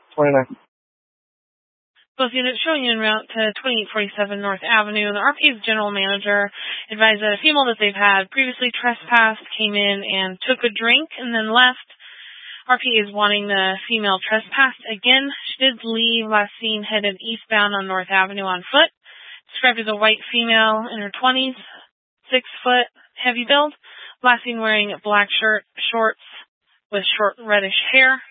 29. Both units showing en route to 2847 North Avenue. The RP's general manager advised that a female that they've had previously trespassed came in and took a drink and then left. RP is wanting the female trespassed again. She did leave, last seen headed eastbound on North Avenue on foot. Described as a white female in her 20s, 6 foot, heavy build. Last seen wearing a black shirt, shorts with short reddish hair.